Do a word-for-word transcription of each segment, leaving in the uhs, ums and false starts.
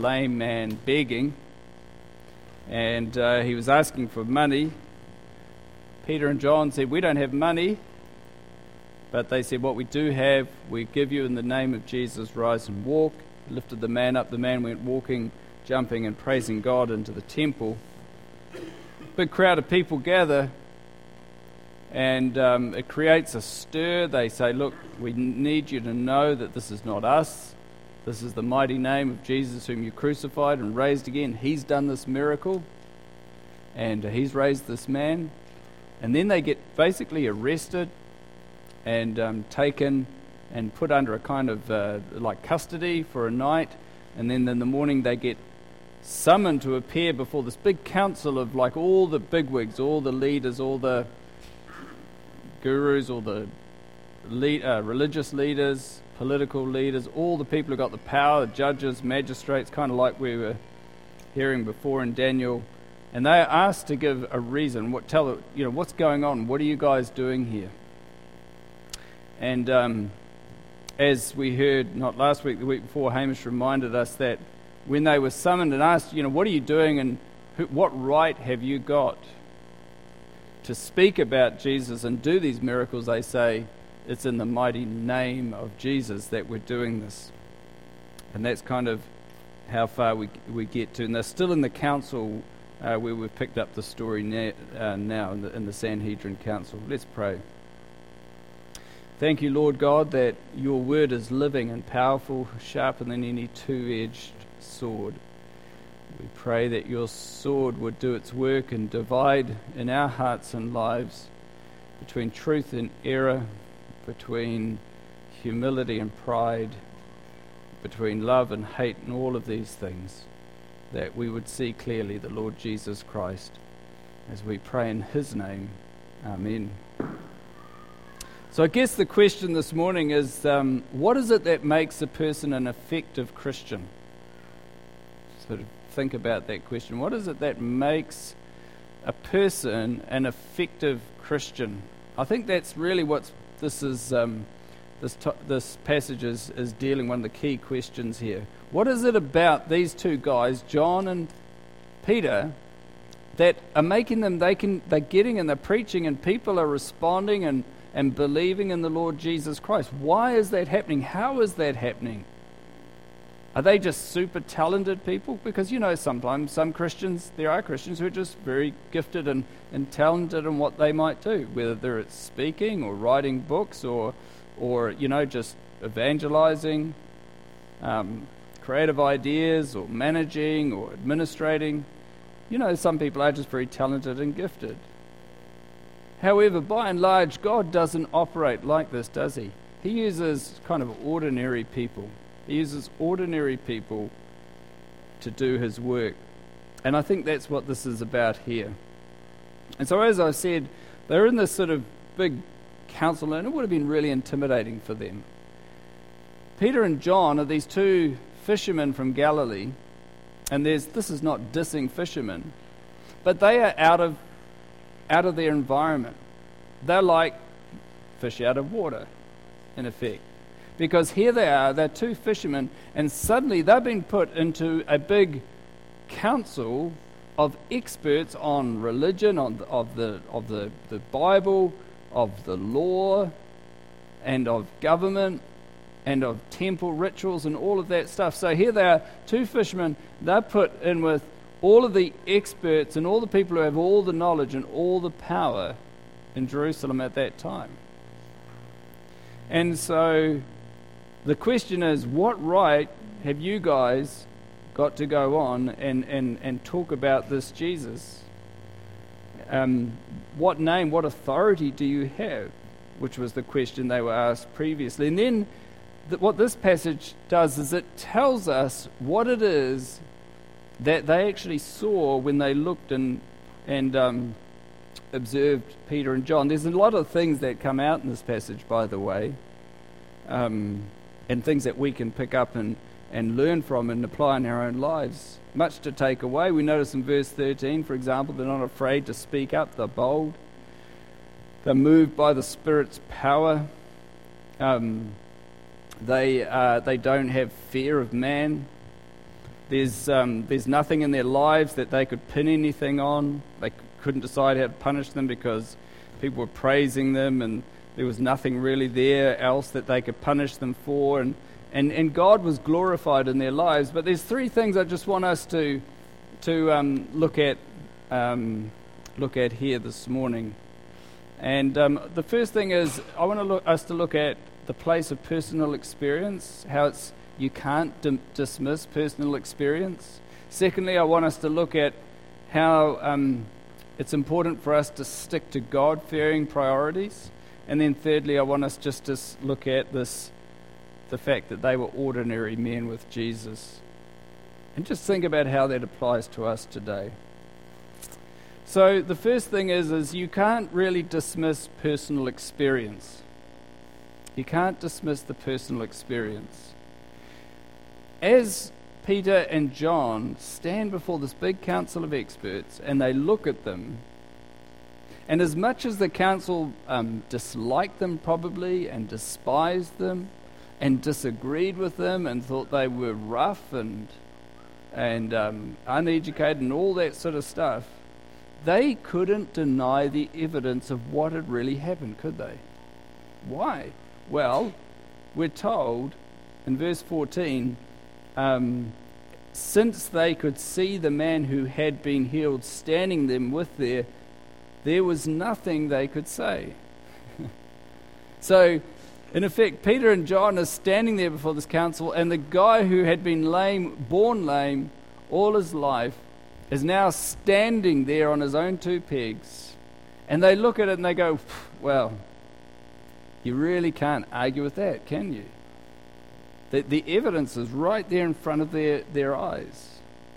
lame man begging, and uh, he was asking for money. Peter and John said, "We don't have money," but they said, "What we do have, we give you in the name of Jesus. Rise and walk." He lifted the man up. The man went walking, jumping and praising God into the temple. Big crowd of people gather, and um, it creates a stir. They say, "Look, we need you to know that this is not us. This is the mighty name of Jesus whom you crucified and raised again. He's done this miracle, and he's raised this man." And then they get basically arrested and um, taken and put under a kind of uh, like custody for a night. And then in the morning they get summoned to appear before this big council of like all the bigwigs, all the leaders, all the gurus, all the lead, uh, religious leaders, political leaders, all the people who got the power, the judges, magistrates, kind of like we were hearing before in Daniel. And they are asked to give a reason. What tell you know what's going on? What are you guys doing here? And um, as we heard not last week, the week before, Hamish reminded us that when they were summoned and asked, you know, what are you doing, and who, what right have you got to speak about Jesus and do these miracles? They say, it's in the mighty name of Jesus that we're doing this. And that's kind of how far we we get to. And they're still in the council uh, where we've picked up the story na- uh, now in the, in the Sanhedrin Council. Let's pray. Thank you, Lord God, that your word is living and powerful, sharper than any two-edged sword. We pray that your sword would do its work and divide in our hearts and lives between truth and error, between humility and pride, between love and hate, and all of these things, that we would see clearly the Lord Jesus Christ. As we pray in his name, amen. So I guess the question this morning is, um, what is it that makes a person an effective Christian? Sort of think about that question. What is it that makes a person an effective Christian? I think that's really what this is. Um, this to- this passage is, is dealing one of the key questions here. What is it about these two guys, John and Peter, that are making them? They can. They're getting and they're preaching, and people are responding and. and believing in the Lord Jesus Christ. Why is that happening? How is that happening? Are they just super talented people? Because, you know, sometimes some Christians, there are Christians who are just very gifted and, and talented in what they might do, whether they're speaking or writing books or, or you know, just evangelizing, um, creative ideas or managing or administrating. You know, some people are just very talented and gifted. However, by and large, God doesn't operate like this, does he? He uses kind of ordinary people. He uses ordinary people to do his work. And I think that's what this is about here. And so, as I said, they're in this sort of big council, and it would have been really intimidating for them. Peter and John are these two fishermen from Galilee, and there's this is not dissing fishermen, but they are out of out of their environment. They're like fish out of water, in effect. Because here they are, they're two fishermen, and suddenly they've been put into a big council of experts on religion, on the, of the of the, the Bible, of the law, and of government, and of temple rituals, and all of that stuff. So here they are, two fishermen, they're put in with all of the experts and all the people who have all the knowledge and all the power in Jerusalem at that time. And so the question is, what right have you guys got to go on and, and, and talk about this Jesus? Um, what name, what authority do you have? Which was the question they were asked previously. And then th- what this passage does is it tells us what it is that they actually saw when they looked and and um, observed Peter and John. There's a lot of things that come out in this passage, by the way, um, and things that we can pick up and, and learn from and apply in our own lives. Much to take away. We notice in verse thirteen, for example, they're not afraid to speak up, they're bold, they're moved by the Spirit's power, um, they, uh, they don't have fear of man. There's um, there's nothing in their lives that they could pin anything on. They c- couldn't decide how to punish them because people were praising them, and there was nothing really there else that they could punish them for. And, and, and God was glorified in their lives. But there's three things I just want us to to um, look at um, look at here this morning. And um, the first thing is I want to look, us to look at the place of personal experience, how it's you can't dim- dismiss personal experience. Secondly, I want us to look at how um, it's important for us to stick to God-fearing priorities. And then thirdly, I want us just to look at this, the fact that they were ordinary men with Jesus. And just think about how that applies to us today. So the first thing is, is you can't really dismiss personal experience. You can't dismiss the personal experience. As Peter and John stand before this big council of experts and they look at them, and as much as the council um, disliked them probably and despised them and disagreed with them and thought they were rough and and um, uneducated and all that sort of stuff, they couldn't deny the evidence of what had really happened, could they? Why? Well, we're told in verse fourteen, um, since they could see the man who had been healed standing them with there, there was nothing they could say. So, in effect, Peter and John are standing there before this council, and the guy who had been lame, born lame, all his life, is now standing there on his own two pegs. And they look at it and they go, well, you really can't argue with that, can you? The, the evidence is right there in front of their, their eyes.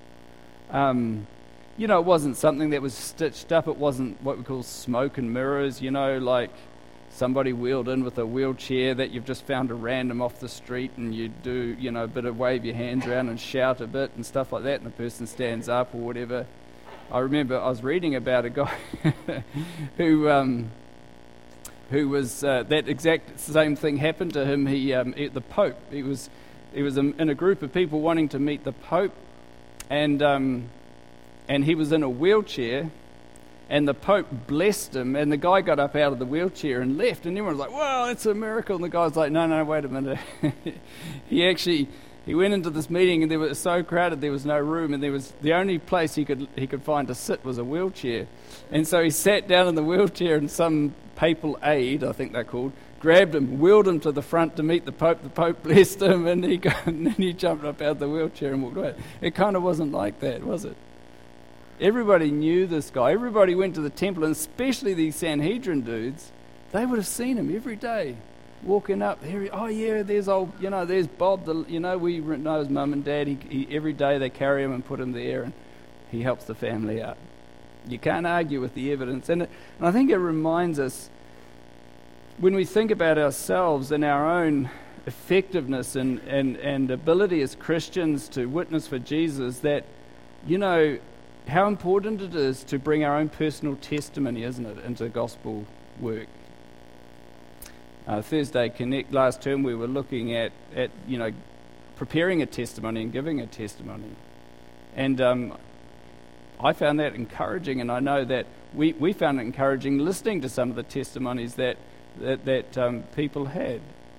Um, you know, it wasn't something that was stitched up. It wasn't what we call smoke and mirrors, you know, like somebody wheeled in with a wheelchair that you've just found a random off the street, and you do, you know, a bit of wave your hands around and shout a bit and stuff like that, and the person stands up or whatever. I remember I was reading about a guy who um, who was uh, that exact same thing happened to him. He, um, he the Pope. He was he was in a group of people wanting to meet the Pope, and um, and he was in a wheelchair. And the Pope blessed him, and the guy got up out of the wheelchair and left, and everyone was like, "Wow, it's a miracle!" And the guy was like, "No, no, wait a minute." he actually he went into this meeting, and they were so crowded there was no room, and there was the only place he could he could find to sit was a wheelchair, and so he sat down in the wheelchair, and some papal aide, I think they're called, grabbed him, wheeled him to the front to meet the Pope. The Pope blessed him, and he got, and then he jumped up out of the wheelchair and walked away. It kind of wasn't like that, was it? Everybody knew this guy. Everybody went to the temple, and especially these Sanhedrin dudes. They would have seen him every day, walking up. Here, oh yeah, there's old, you know, there's Bob. The, you know, we know his mum and dad. He, he, every day they carry him and put him there, and he helps the family out. You can't argue with the evidence, and, it, and I think it reminds us when we think about ourselves and our own effectiveness and and and ability as Christians to witness for Jesus, that, you know, how important it is to bring our own personal testimony, isn't it, into gospel work. Uh, Thursday Connect last term, we were looking at, at you know, preparing a testimony and giving a testimony. And um, I found that encouraging, and I know that we, we found it encouraging listening to some of the testimonies that, that, that um, people had.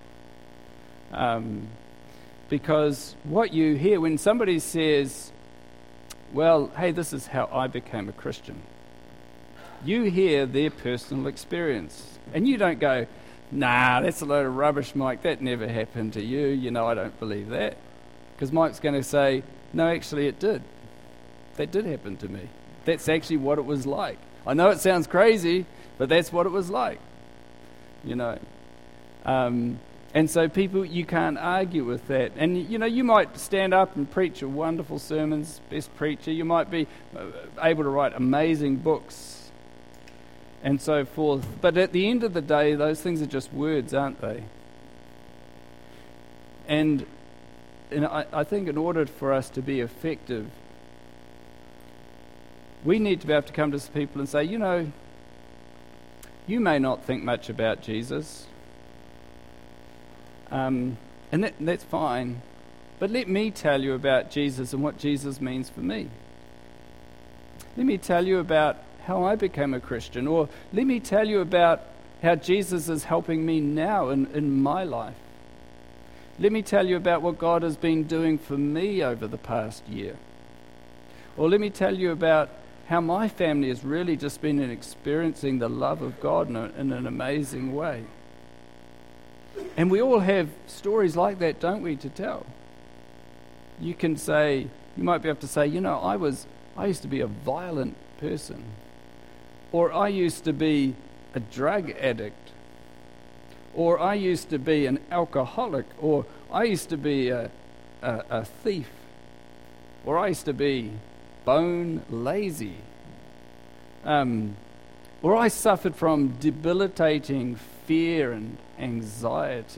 Um, because what you hear when somebody says, well, hey, this is how I became a Christian. You hear their personal experience. And you don't go, nah, that's a load of rubbish, Mike. That never happened to you. You know, I don't believe that. Because Mike's going to say, no, actually it did. That did happen to me. That's actually what it was like. I know it sounds crazy, but that's what it was like. You know. Um... And so people, you can't argue with that. And, you know, you might stand up and preach a wonderful sermons, best preacher. You might be able to write amazing books and so forth. But at the end of the day, those things are just words, aren't they? And, and I, I think in order for us to be effective, we need to be able to come to people and say, you know, you may not think much about Jesus. Um, and that, that's fine, But let me tell you about Jesus and what Jesus means for me. Let me tell you about how I became a Christian, or let me tell you about how Jesus is helping me now in, in my life. Let me tell you about what God has been doing for me over the past year. Or let me tell you about how my family has really just been experiencing the love of God in, a, in an amazing way. And we all have stories like that, don't we, to tell? You can say, you might be able to say, you know, I was, I used to be a violent person. Or I used to be a drug addict. Or I used to be an alcoholic. Or I used to be a, a, a thief. Or I used to be bone lazy. Um, or I suffered from debilitating fear and anxiety.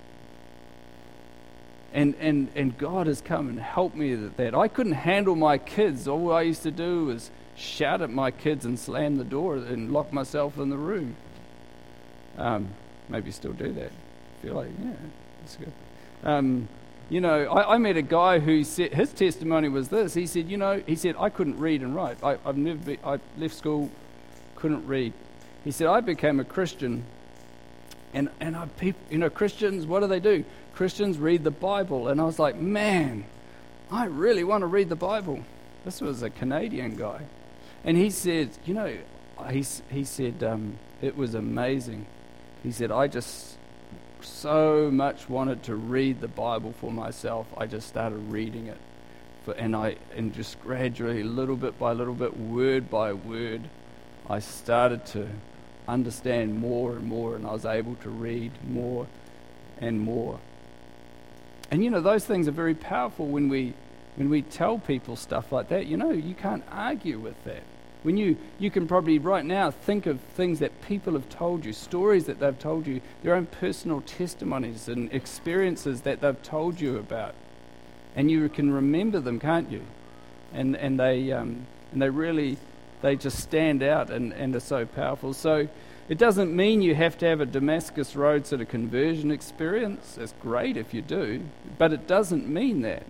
And, and, and God has come and helped me with that. I couldn't handle my kids. All I used to do was shout at my kids and slam the door and lock myself in the room. Um, maybe still do that. I feel like, yeah, that's good. Um, you know, I, I met a guy who said, his testimony was this. He said, you know, he said, I couldn't read and write. I, I've never been, I left school, couldn't read. He said, I became a Christian. And, and I, people, you know, Christians, what do they do? Christians read the Bible. And I was like, man, I really want to read the Bible. This was a Canadian guy. And he said, you know, he, he said, um, it was amazing. He said, I just so much wanted to read the Bible for myself. I just started reading it. For, and I and just gradually, little bit by little bit, word by word, I started to understand more and more, and I was able to read more and more. And you know, those things are very powerful when we when we tell people stuff like that. You know, you can't argue with that. When you, you can probably right now think of things that people have told you, stories that they've told you, their own personal testimonies and experiences that they've told you about. And you can remember them, can't you? And and they um, and they really, they just stand out and, and are so powerful. So it doesn't mean you have to have a Damascus Road sort of conversion experience. It's great if you do, but it doesn't mean that.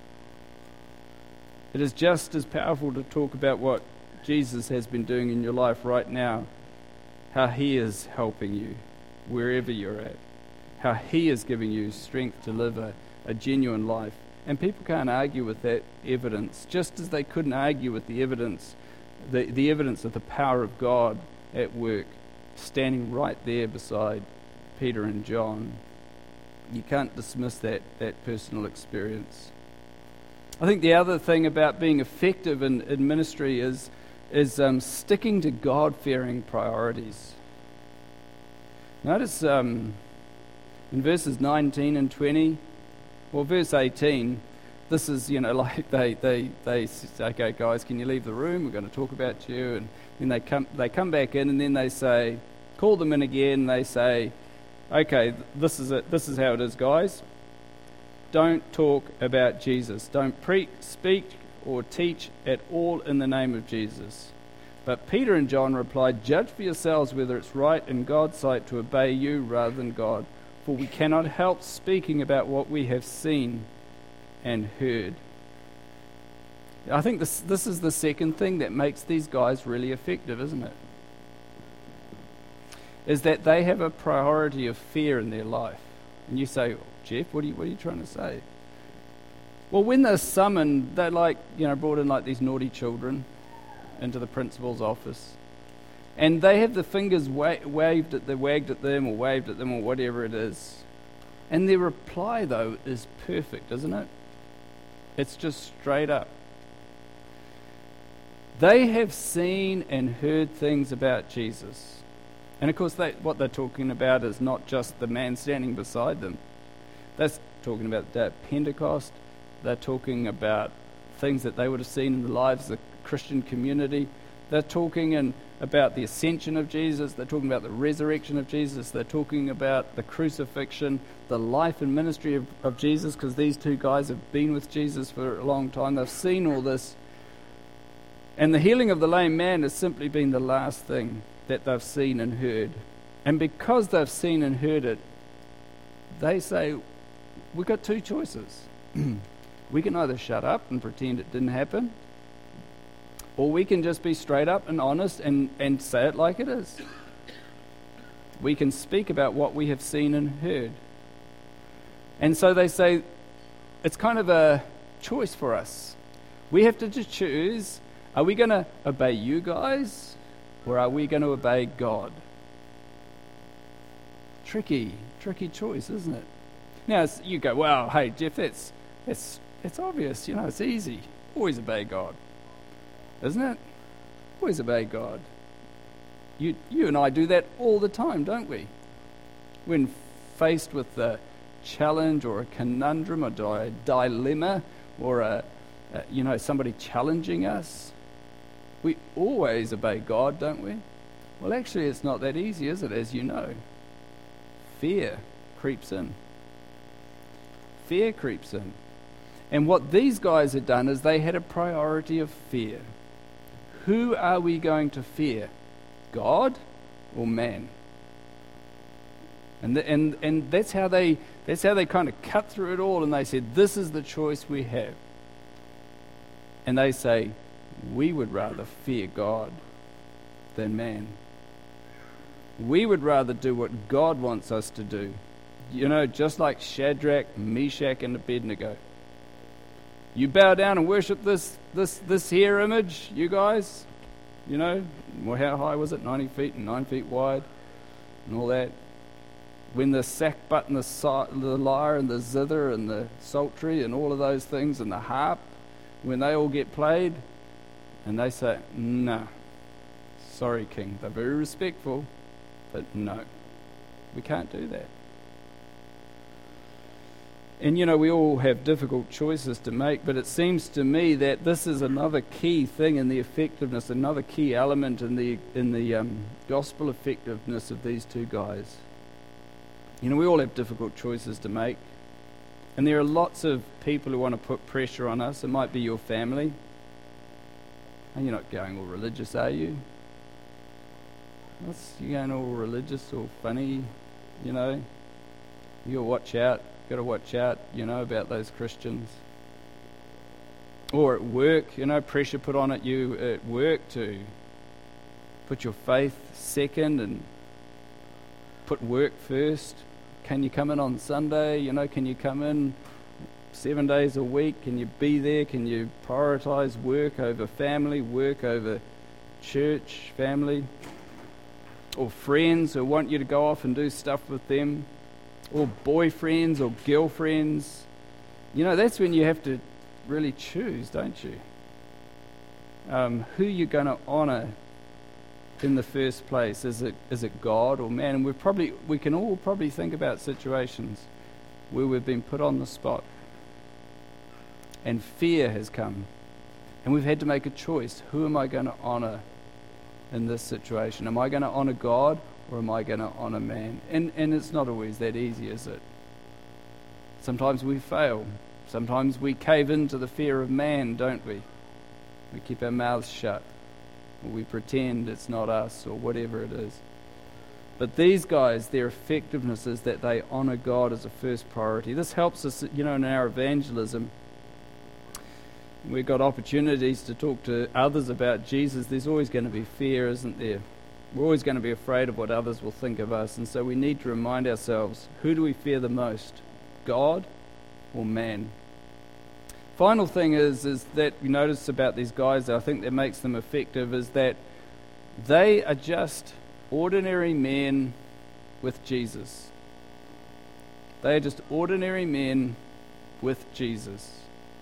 It is just as powerful to talk about what Jesus has been doing in your life right now, how he is helping you wherever you're at, how he is giving you strength to live a, a genuine life. And people can't argue with that evidence, just as they couldn't argue with the evidence, the, the evidence of the power of God at work, standing right there beside Peter and John. You can't dismiss that, that personal experience. I think the other thing about being effective in, in ministry is is um, sticking to God-fearing priorities. Notice um, in verses nineteen and twenty, well, verse eighteen, this is, you know, like they, they, they say, okay, guys, can you leave the room? We're going to talk about you. And then they come, they come back in, and then they say, call them in again. They say, okay, this is it. This is how it is, guys. Don't talk about Jesus. Don't pre- speak or teach at all in the name of Jesus. But Peter and John replied, judge for yourselves whether it's right in God's sight to obey you rather than God, for we cannot help speaking about what we have seen and heard. I think this this is the second thing that makes these guys really effective, isn't it? Is that they have a priority of fear in their life. And you say, Jeff, what are you, what are you trying to say? Well, when they're summoned, they're like, you know, brought in like these naughty children into the principal's office. And they have the fingers wa- waved at them, wagged at them, or waved at them, or whatever it is. And their reply, though, is perfect, isn't it? It's just straight up. They have seen and heard things about Jesus. And of course, they, what they're talking about is not just the man standing beside them. They're talking about the day of Pentecost. They're talking about things that they would have seen in the lives of the Christian community. They're talking in, about the ascension of Jesus. They're talking about the resurrection of Jesus. They're talking about the crucifixion, the life and ministry of, of Jesus, because these two guys have been with Jesus for a long time. They've seen all this. And the healing of the lame man has simply been the last thing that they've seen and heard. And because they've seen and heard it, they say, we've got two choices. We can either shut up and pretend it didn't happen, or we can just be straight up and honest and, and say it like it is. We can speak about what we have seen and heard. And so they say it's kind of a choice for us. We have to just choose, are we going to obey you guys, or are we going to obey God? Tricky, tricky choice, isn't it? Now, it's, you go, well, hey, Jeff, that's, that's, that's obvious, you know, it's easy. Always obey God, isn't it? Always obey God. You, you and I do that all the time, don't we? When faced with a challenge or a conundrum or a dilemma or a, a, you know, somebody challenging us, we always obey God, don't we? Well, actually, it's not that easy, is it? As you know, fear creeps in. Fear creeps in. And what these guys had done is they had a priority of fear. Who are we going to fear? God or man? And the, and and that's how they that's how they kind of cut through it all, and they said, this is the choice we have. And they say, we would rather fear God than man. We would rather do what God wants us to do. You know, just like Shadrach, Meshach, and Abednego. You bow down and worship this this this here image, you guys. You know, well, how high was it? ninety feet and nine feet wide and all that. When the sackbut and the, si- the lyre and the zither and the psaltery and all of those things and the harp, when they all get played, and they say, no, sorry, King. They're very respectful, but no, we can't do that. And, you know, we all have difficult choices to make, but it seems to me that this is another key thing in the effectiveness, another key element in the in the um, gospel effectiveness of these two guys. You know, we all have difficult choices to make, and there are lots of people who want to put pressure on us. It might be your family. And you're not going all religious, are you? What's, you're going all religious or funny, you know? You'll watch out. Got to watch out, you know, about those Christians. Or at work, you know, pressure put on at you at work to put your faith second and put work first. Can you come in on Sunday? You know, can you come in seven days a week? Can you be there? Can you prioritize work over family, work over church, family? Or friends who want you to go off and do stuff with them? Or boyfriends or girlfriends. You know, that's when you have to really choose, don't you? Um, who you're going to honour in the first place. Is it is it God or man? And we probably we can all probably think about situations where we've been put on the spot and fear has come, and we've had to make a choice. Who am I going to honour in this situation? Am I going to honour God, or am I going to honour man? And and it's not always that easy, is it? Sometimes we fail. Sometimes we cave into the fear of man, don't we? We keep our mouths shut. Or we pretend it's not us, or whatever it is. But these guys, their effectiveness is that they honour God as a first priority. This helps us, you know, in our evangelism. We've got opportunities to talk to others about Jesus. There's always going to be fear, isn't there? We're always going to be afraid of what others will think of us. And so we need to remind ourselves, who do we fear the most? God or man? Final thing is, is that you notice about these guys, I think that makes them effective, is that they are just ordinary men with Jesus. They are just ordinary men with Jesus.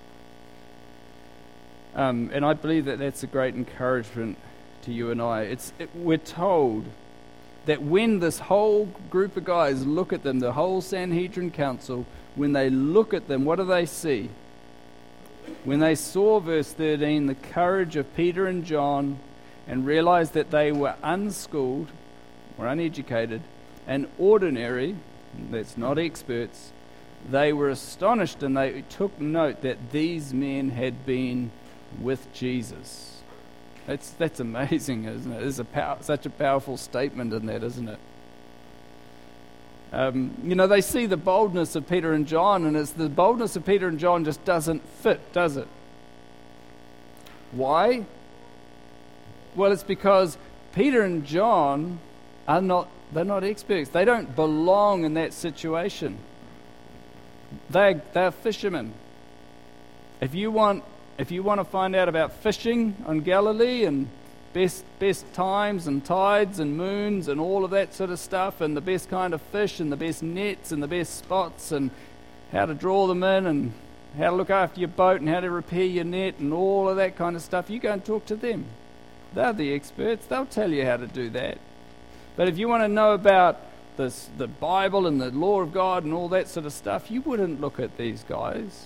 Um, and I believe that that's a great encouragement to you and I. It's it, we're told that when this whole group of guys look at them, the whole Sanhedrin Council, when they look at them, what do they see? When they saw, verse thirteen, the courage of Peter and John and realized that they were unschooled or uneducated and ordinary, that's not experts, they were astonished and they took note that these men had been with Jesus. That's that's amazing, isn't it? There's a power, such a powerful statement in that, isn't it? Um, you know, they see the boldness of Peter and John, and it's the boldness of Peter and John just doesn't fit, does it? Why? Well, it's because Peter and John are not, they're not experts. They don't belong in that situation. They're, they're fishermen. If you want, if you want to find out about fishing on Galilee and best best times and tides and moons and all of that sort of stuff, and the best kind of fish and the best nets and the best spots and how to draw them in and how to look after your boat and how to repair your net and all of that kind of stuff, you go and talk to them. They're the experts. They'll tell you how to do that. But if you want to know about this, the Bible and the law of God and all that sort of stuff, you wouldn't look at these guys.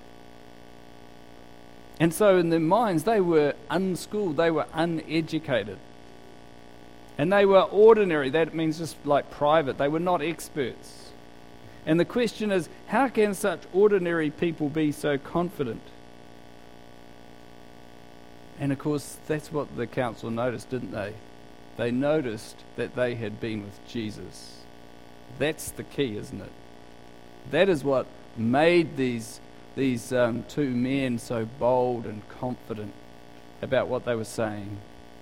And so in their minds, they were unschooled, they were uneducated. And they were ordinary, that means just like private, they were not experts. And the question is, how can such ordinary people be so confident? And of course, that's what the council noticed, didn't they? They noticed that they had been with Jesus. That's the key, isn't it? That is what made these these um, two men so bold and confident about what they were saying.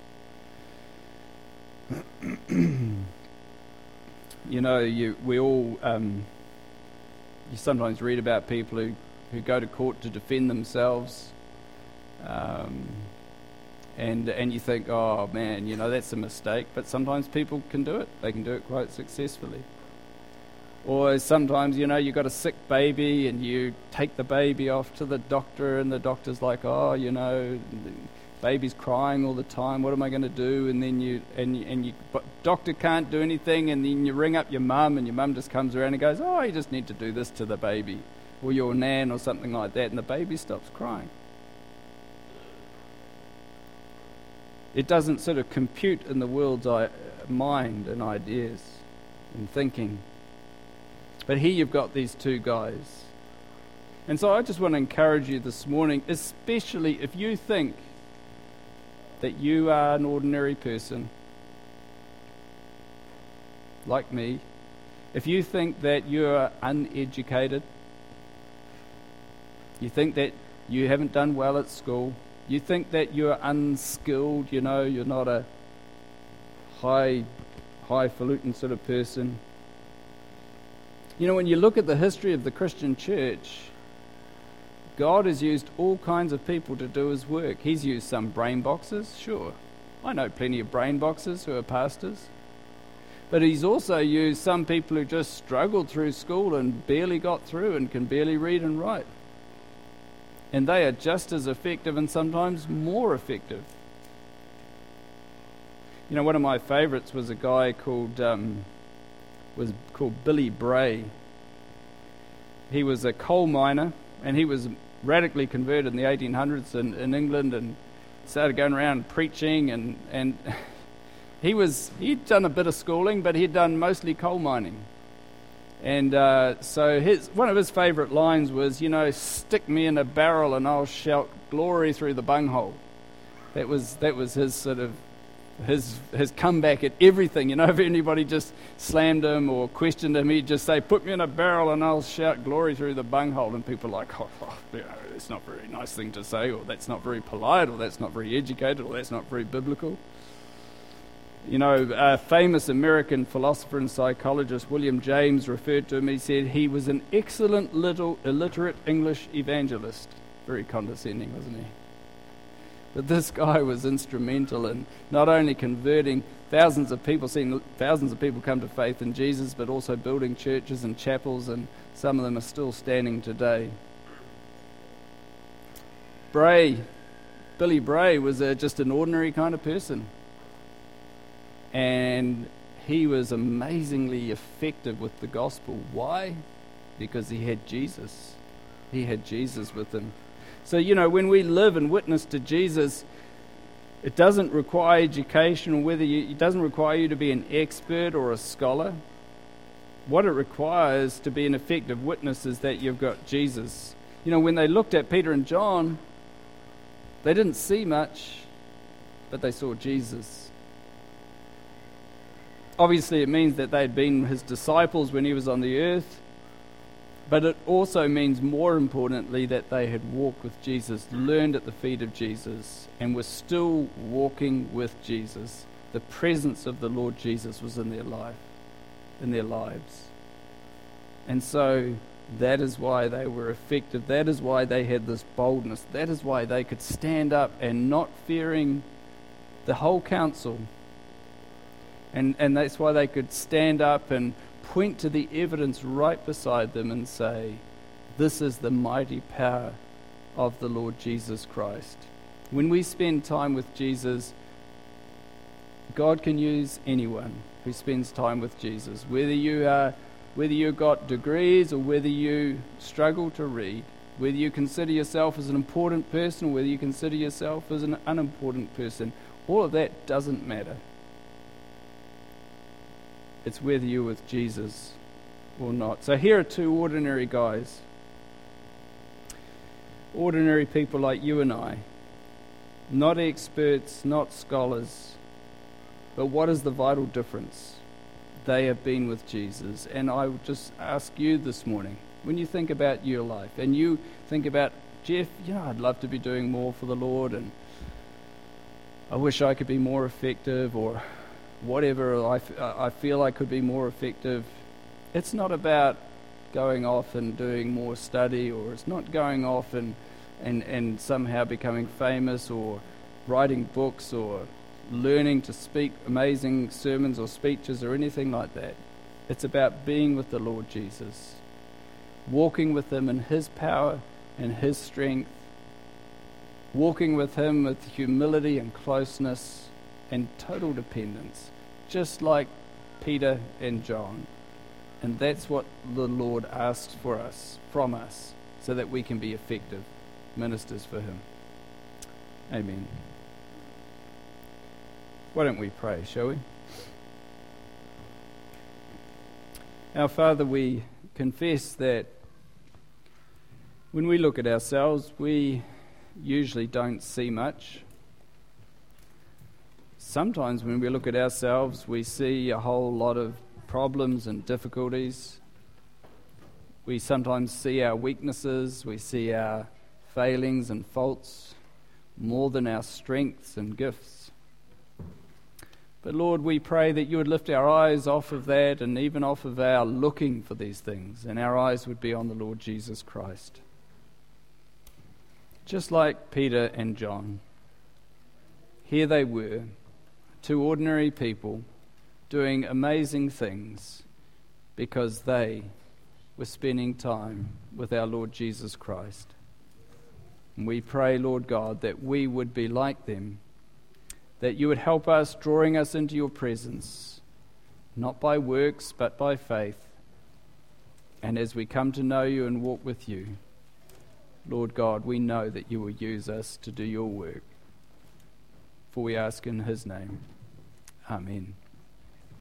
You know, you we all um, you sometimes read about people who, who go to court to defend themselves, um, and and you think, oh man, you know, that's a mistake. But sometimes people can do it; they can do it quite successfully. Or sometimes, you know, you've got a sick baby and you take the baby off to the doctor and the doctor's like, oh, you know, the baby's crying all the time, what am I going to do? And then you, and you, and you, but doctor can't do anything, and then you ring up your mum and your mum just comes around and goes, oh, you just need to do this to the baby, or your nan or something like that, and the baby stops crying. It doesn't sort of compute in the world's mind and ideas and thinking. But here you've got these two guys. And so I just want to encourage you this morning, especially if you think that you are an ordinary person, like me, if you think that you're uneducated, you think that you haven't done well at school, you think that you're unskilled, you know, you're not a high, highfalutin sort of person. You know, when you look at the history of the Christian church, God has used all kinds of people to do his work. He's used some brain boxes, sure. I know plenty of brain boxes who are pastors. But he's also used some people who just struggled through school and barely got through and can barely read and write. And they are just as effective and sometimes more effective. You know, one of my favourites was a guy called... Um, was called Billy Bray. He was a coal miner, and he was radically converted in the eighteen hundreds in, in England, and started going around preaching, and, and he was he'd done a bit of schooling, but he'd done mostly coal mining. And uh, so his one of his favourite lines was, you know, stick me in a barrel and I'll shout glory through the bunghole. That was that was his sort of his his comeback at everything. You know, if anybody just slammed him or questioned him, he'd just say, put me in a barrel and I'll shout glory through the bunghole. And people are like, oh, oh you know, that's not a very nice thing to say, or that's not very polite, or that's not very educated, or that's not very biblical. You know, a famous American philosopher and psychologist, William James, referred to him. He said he was an excellent little illiterate English evangelist. Very condescending, wasn't he? But this guy was instrumental in not only converting thousands of people, seeing thousands of people come to faith in Jesus, but also building churches and chapels, and some of them are still standing today. Bray, Billy Bray was a, just an ordinary kind of person. And he was amazingly effective with the gospel. Why? Because he had Jesus. He had Jesus with him. So, you know, when we live and witness to Jesus, it doesn't require education, or whether you, it doesn't require you to be an expert or a scholar. What it requires to be an effective witness is that you've got Jesus. You know, when they looked at Peter and John, they didn't see much, but they saw Jesus. obviously it means that they'd been his disciples when he was on the earth, but it also means, more importantly, that they had walked with Jesus, learned at the feet of Jesus, and were still walking with Jesus. The presence of the Lord Jesus was in their life, in their lives. And so that is why they were effective. That is why they had this boldness. That is why they could stand up and not fearing the whole council. And and that's why they could stand up and point to the evidence right beside them and say, this is the mighty power of the Lord Jesus Christ. When we spend time with Jesus, God can use anyone who spends time with Jesus, whether you are, whether you've got degrees or whether you struggle to read, whether you consider yourself as an important person or whether you consider yourself as an unimportant person. All of that doesn't matter. It's whether you're with Jesus or not. So here are two ordinary guys. Ordinary people like you and I. Not experts, not scholars. But what is the vital difference? They have been with Jesus. And I would just ask you this morning, when you think about your life and you think about, Jeff, you know, I'd love to be doing more for the Lord, and I wish I could be more effective, or whatever, I, f- I feel I could be more effective. It's not about going off and doing more study, or it's not going off and, and, and somehow becoming famous, or writing books, or learning to speak amazing sermons or speeches or anything like that. It's about being with the Lord Jesus, walking with him in his power and his strength, walking with him with humility and closeness and total dependence, just like Peter and John. And that's what the Lord asks for us, from us, so that we can be effective ministers for him. Amen. Why don't we pray, shall we? Our Father, we confess that when we look at ourselves, we usually don't see much. Sometimes when we look at ourselves, we see a whole lot of problems and difficulties. We sometimes see our weaknesses, we see our failings and faults more than our strengths and gifts. But Lord, we pray that you would lift our eyes off of that, and even off of our looking for these things, and our eyes would be on the Lord Jesus Christ. Just like Peter and John, here they were, two ordinary people doing amazing things because they were spending time with our Lord Jesus Christ. And we pray, Lord God, that we would be like them, that you would help us, drawing us into your presence, not by works but by faith. And as we come to know you and walk with you, Lord God, we know that you will use us to do your work. For we ask in his name. Amen.